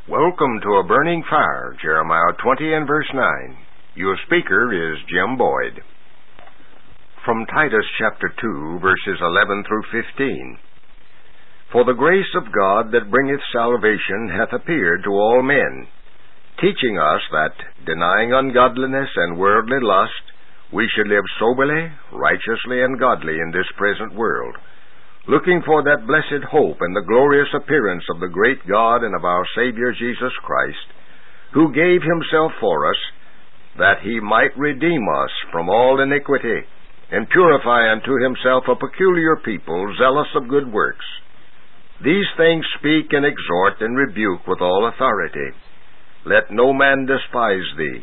Welcome to A Burning Fire, Jeremiah 20 and verse 9. Your speaker is Jim Boyd. From Titus chapter 2, verses 11 through 15. For the grace of God that bringeth salvation hath appeared to all men, teaching us that, denying ungodliness and worldly lust, we should live soberly, righteously, and godly in this present world, looking for that blessed hope and the glorious appearance of the great God and of our Savior Jesus Christ, who gave himself for us, that he might redeem us from all iniquity, and purify unto himself a peculiar people, zealous of good works. These things speak and exhort and rebuke with all authority. Let no man despise thee.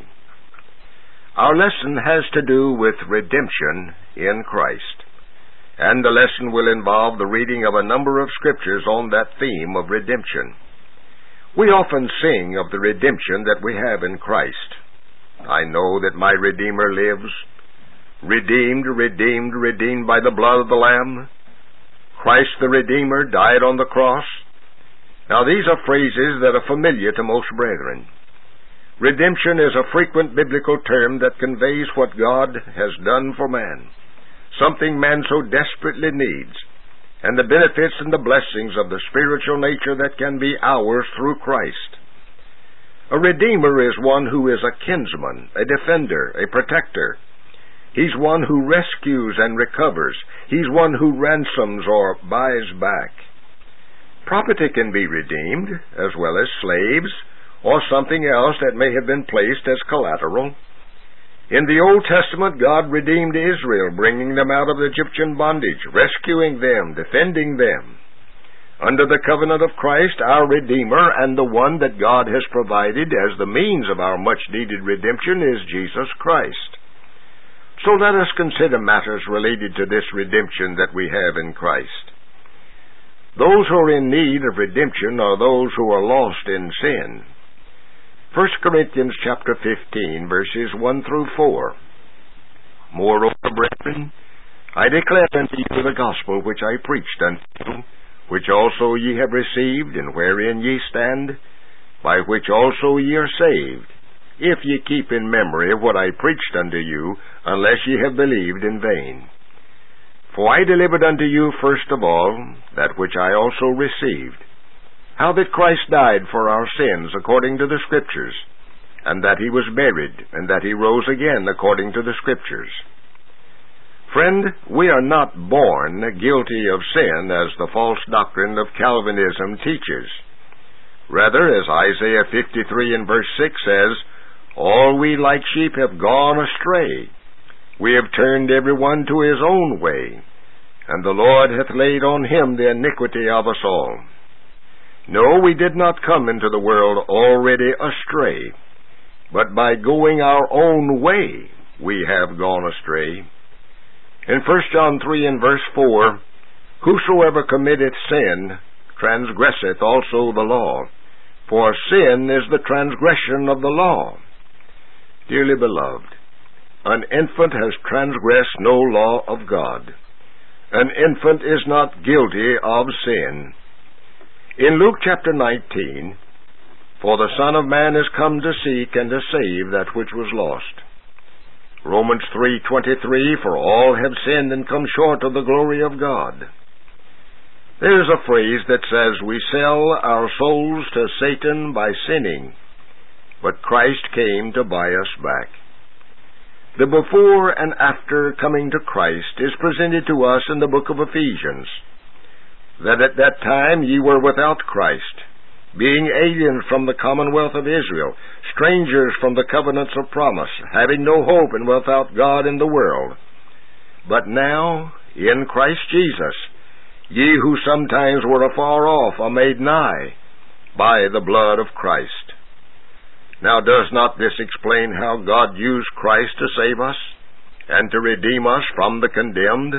Our lesson has to do with redemption in Christ, and the lesson will involve the reading of a number of scriptures on that theme of redemption. We often sing of the redemption that we have in Christ. I know that my Redeemer lives, redeemed, redeemed, redeemed by the blood of the Lamb. Christ the Redeemer died on the cross. Now these are phrases that are familiar to most brethren. Redemption is a frequent biblical term that conveys what God has done for man, something man so desperately needs, and the benefits and the blessings of the spiritual nature that can be ours through Christ. A redeemer is one who is a kinsman, a defender, a protector. He's one who rescues and recovers. He's one who ransoms or buys back. Property can be redeemed, as well as slaves, or something else that may have been placed as collateral. In the Old Testament, God redeemed Israel, bringing them out of Egyptian bondage, rescuing them, defending them. Under the covenant of Christ, our Redeemer, and the one that God has provided as the means of our much-needed redemption, is Jesus Christ. So let us consider matters related to this redemption that we have in Christ. Those who are in need of redemption are those who are lost in sin. 1 Corinthians chapter 15, verses 1 through 4. Moreover, brethren, I declare unto you the gospel which I preached unto you, which also ye have received, and wherein ye stand, by which also ye are saved, if ye keep in memory what I preached unto you, unless ye have believed in vain. For I delivered unto you first of all that which I also received, how that Christ died for our sins according to the Scriptures, and that he was buried, and that he rose again according to the Scriptures. Friend, we are not born guilty of sin, as the false doctrine of Calvinism teaches. Rather, as Isaiah 53 and verse 6 says, all we like sheep have gone astray. We have turned every one to his own way, and the Lord hath laid on him the iniquity of us all. No, we did not come into the world already astray, but by going our own way we have gone astray. In 1 John 3 and verse 4, whosoever committeth sin transgresseth also the law, for sin is the transgression of the law. Dearly beloved, an infant has transgressed no law of God. An infant is not guilty of sin. In Luke chapter 19, for the Son of Man is come to seek and to save that which was lost. Romans 3:23, for all have sinned and come short of the glory of God. There is a phrase that says, we sell our souls to Satan by sinning, but Christ came to buy us back. The before and after coming to Christ is presented to us in the book of Ephesians, that at that time ye were without Christ, being aliens from the commonwealth of Israel, strangers from the covenants of promise, having no hope and without God in the world. But now, in Christ Jesus, ye who sometimes were afar off are made nigh by the blood of Christ. Now does not this explain how God used Christ to save us, and to redeem us from the condemned?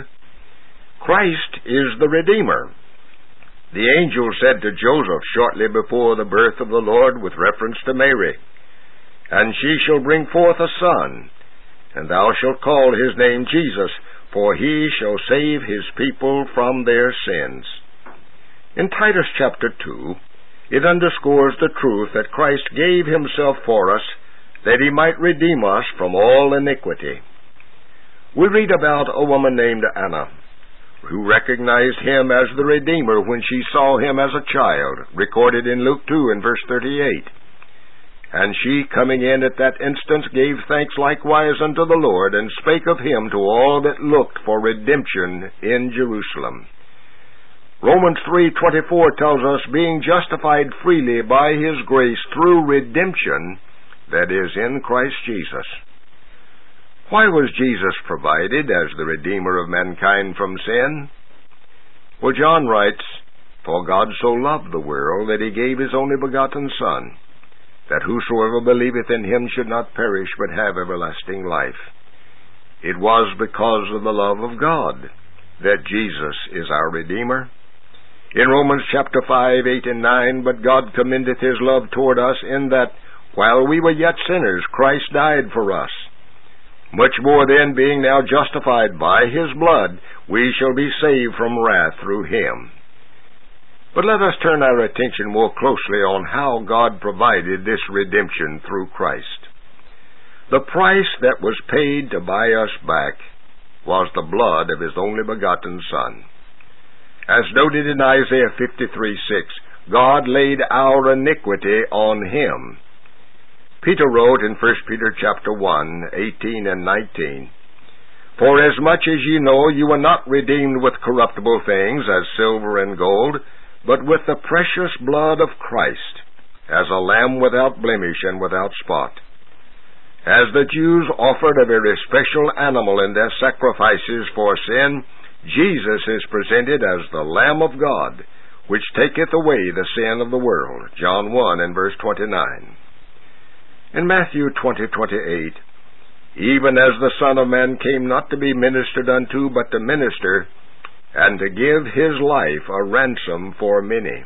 Christ is the Redeemer. The angel said to Joseph shortly before the birth of the Lord with reference to Mary, and she shall bring forth a son, and thou shalt call his name Jesus, for he shall save his people from their sins. In Titus chapter 2, It underscores the truth that Christ gave himself for us, that he might redeem us from all iniquity. We read about a woman named Anna, who recognized him as the Redeemer when she saw him as a child, recorded in Luke 2 and verse 38. And she, coming in at that instant, gave thanks likewise unto the Lord, and spake of him to all that looked for redemption in Jerusalem. Romans 3:24 tells us, being justified freely by his grace through redemption, that is, in Christ Jesus. Why was Jesus provided as the Redeemer of mankind from sin? Well, John writes, For God so loved the world that he gave his only begotten Son, that whosoever believeth in him should not perish but have everlasting life. It was because of the love of God that Jesus is our Redeemer. In Romans chapter 5, 8 and 9, But God commendeth his love toward us in that, while we were yet sinners, Christ died for us. Much more then, being now justified by his blood, we shall be saved from wrath through him. But let us turn our attention more closely on how God provided this redemption through Christ. The price that was paid to buy us back was the blood of his only begotten Son. As noted in Isaiah 53:6, God laid our iniquity on him. Peter wrote in 1 Peter chapter 1, 18 and 19, For as much as ye know you were not redeemed with corruptible things, as silver and gold, but with the precious blood of Christ, as a lamb without blemish and without spot. As the Jews offered a very special animal in their sacrifices for sin, Jesus is presented as the Lamb of God, which taketh away the sin of the world. John 1 and verse 29. In Matthew 20:28, Even as the Son of Man came not to be ministered unto, but to minister, and to give his life a ransom for many.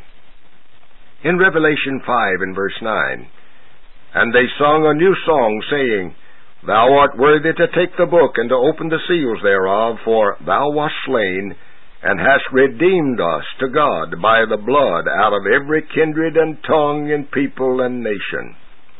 In Revelation 5 and verse 9, And they sung a new song, saying, Thou art worthy to take the book, and to open the seals thereof, for thou wast slain, and hast redeemed us to God by the blood out of every kindred and tongue and people and nation.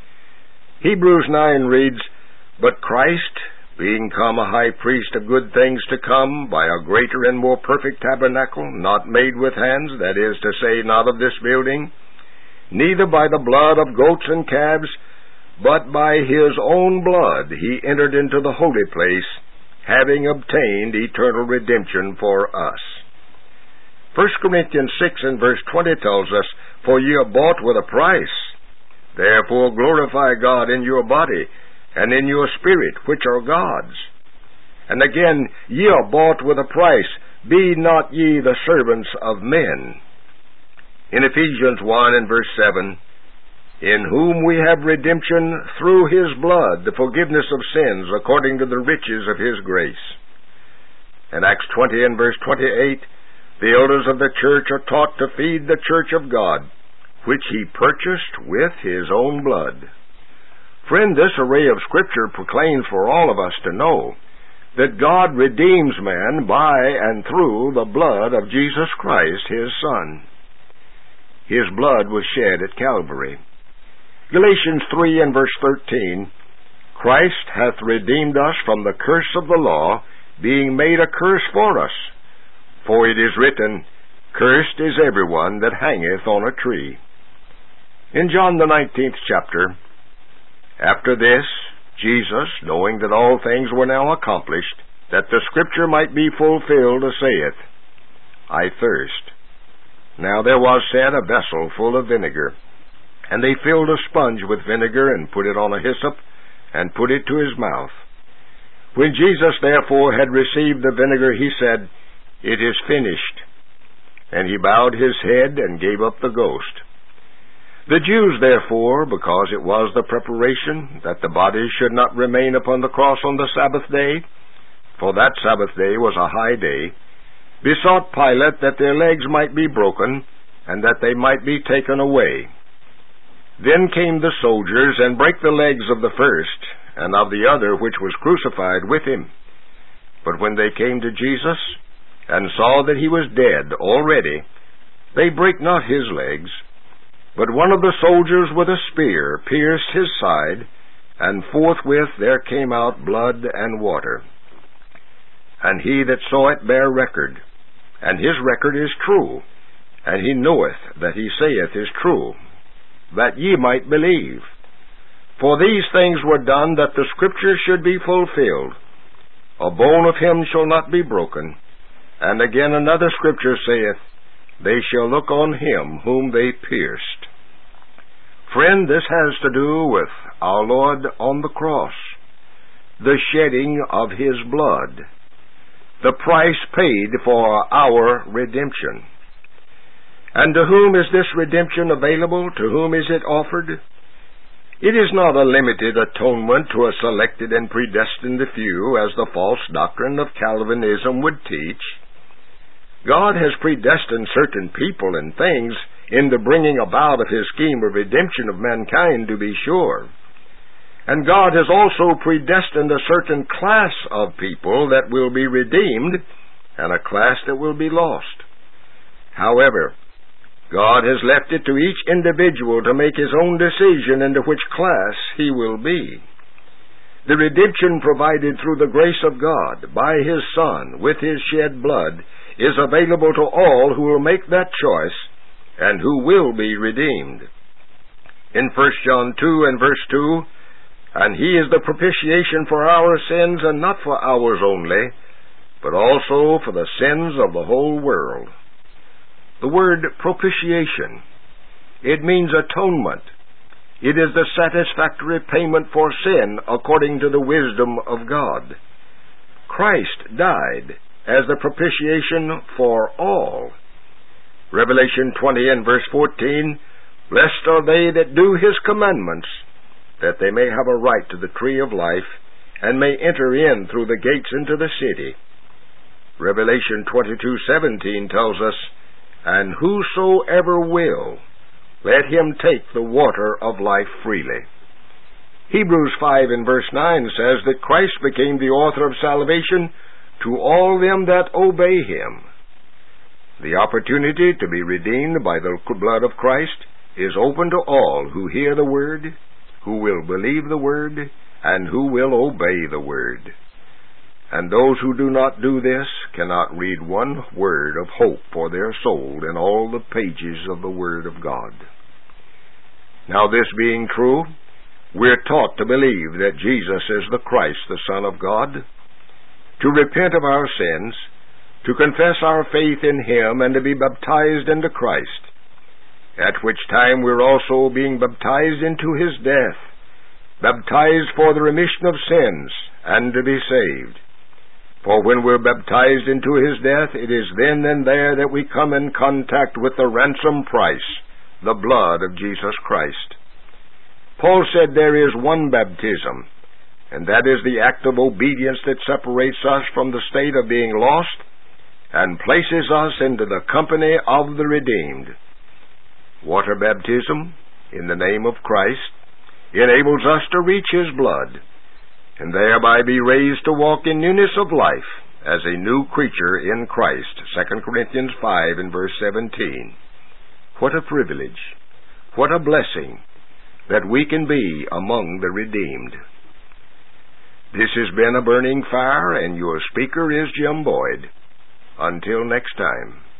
Hebrews 9 reads, But Christ, being come a high priest of good things to come, by a greater and more perfect tabernacle, not made with hands, that is to say, not of this building, neither by the blood of goats and calves, but by his own blood he entered into the holy place, having obtained eternal redemption for us. 1 Corinthians 6 and verse 20 tells us, For ye are bought with a price. Therefore glorify God in your body, and in your spirit, which are God's. And again, ye are bought with a price. Be not ye the servants of men. In Ephesians 1 and verse 7, In whom we have redemption through his blood, the forgiveness of sins, according to the riches of his grace. In Acts 20 and verse 28, The elders of the church are taught to feed the church of God, which he purchased with his own blood. Friend, this array of Scripture proclaims for all of us to know that God redeems man by and through the blood of Jesus Christ, his Son. His blood was shed at Calvary. Galatians 3 and verse 13, Christ hath redeemed us from the curse of the law, being made a curse for us. For it is written, Cursed is everyone that hangeth on a tree. In John the 19th chapter, After this, Jesus, knowing that all things were now accomplished, that the Scripture might be fulfilled, saith, I thirst. Now there was set a vessel full of vinegar, and they filled a sponge with vinegar, and put it on a hyssop, and put it to his mouth. When Jesus therefore had received the vinegar, he said, It is finished. And he bowed his head, and gave up the ghost. The Jews, therefore, because it was the preparation that the body should not remain upon the cross on the Sabbath day, for that Sabbath day was a high day, besought Pilate that their legs might be broken, and that they might be taken away. Then came the soldiers, and brake the legs of the first, and of the other which was crucified with him. But when they came to Jesus, and saw that he was dead already, they brake not his legs, But one of the soldiers with a spear pierced his side, and forthwith there came out blood and water. And he that saw it bare record, and his record is true, and he knoweth that he saith is true, that ye might believe. For these things were done that the Scripture should be fulfilled. A bone of him shall not be broken. And again another Scripture saith, They shall look on him whom they pierced. Friend, this has to do with our Lord on the cross, the shedding of his blood, the price paid for our redemption. And to whom is this redemption available? To whom is it offered? It is not a limited atonement to a selected and predestined few, as the false doctrine of Calvinism would teach. God has predestined certain people and things in the bringing about of his scheme of redemption of mankind, to be sure. And God has also predestined a certain class of people that will be redeemed, and a class that will be lost. However, God has left it to each individual to make his own decision into which class he will be. The redemption provided through the grace of God by his Son with his shed blood is available to all who will make that choice and who will be redeemed. In 1 John 2 and verse 2, And he is the propitiation for our sins, and not for ours only, but also for the sins of the whole world. The word propitiation, it means atonement. It is the satisfactory payment for sin according to the wisdom of God. Christ died as the propitiation for all. Revelation 20 and verse 14, Blessed are they that do his commandments, that they may have a right to the tree of life, and may enter in through the gates into the city. Revelation 22:17 tells us, And whosoever will, let him take the water of life freely. Hebrews 5 and verse 9 says that Christ became the author of salvation to all them that obey him. The opportunity to be redeemed by the blood of Christ is open to all who hear the word, who will believe the word, and who will obey the word. And those who do not do this cannot read one word of hope for their soul in all the pages of the Word of God. Now, this being true, we're taught to believe that Jesus is the Christ, the Son of God, to repent of our sins, to confess our faith in him, and to be baptized into Christ, at which time we're also being baptized into his death, baptized for the remission of sins, and to be saved. For when we're baptized into his death, it is then and there that we come in contact with the ransom price, the blood of Jesus Christ. Paul said there is one baptism, and that is the act of obedience that separates us from the state of being lost and places us into the company of the redeemed. Water baptism, in the name of Christ, enables us to reach his blood, and thereby be raised to walk in newness of life as a new creature in Christ. 2 Corinthians 5 and verse 17. What a privilege, what a blessing that we can be among the redeemed. This has been A Burning Fire, and your speaker is Jim Boyd. Until next time.